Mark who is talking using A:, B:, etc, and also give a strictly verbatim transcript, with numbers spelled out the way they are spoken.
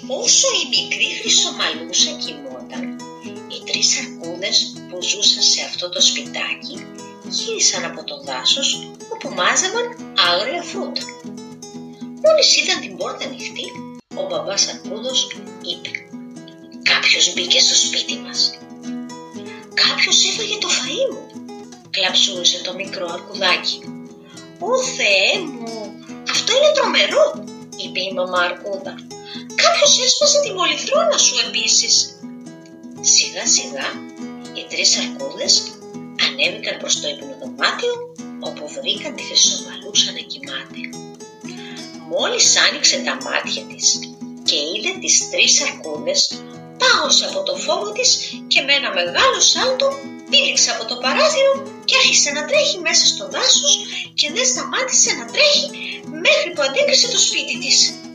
A: Όσο η μικρή χρυσομαλούσα κοιμόταν, οι τρεις αρκούδες που ζούσαν σε αυτό το σπιτάκι γύρισαν από το δάσος όπου μάζευαν άγρια φρούτα. Μόλις είδαν την πόρτα ανοιχτή, ο μπαμπάς αρκούδος είπε: «Κάποιος μπήκε στο σπίτι μας». «Κάποιος έφαγε το φαΐ μου», κλαψούρισε το μικρό αρκουδάκι. «Ω Θεέ μου, αυτό είναι τρομερό», είπε η μαμά αρκούδα. «Κάποιος έσπασε την πολυθρόνα σου επίσης». Σιγά σιγά οι τρεις αρκούδες ανέβηκαν προς το υπνοδωμάτιο, όπου βρήκαν τη χρυσομαλούσα να κοιμάται. Μόλις άνοιξε τα μάτια της και είδε τις τρεις αρκούδες, πάγωσε από το φόβο της και με ένα μεγάλο σάλτο πήδηξε από το παράθυρο και άρχισε να τρέχει μέσα στο δάσος και δεν σταμάτησε να τρέχει μέχρι που αντίκρισε το σπίτι της.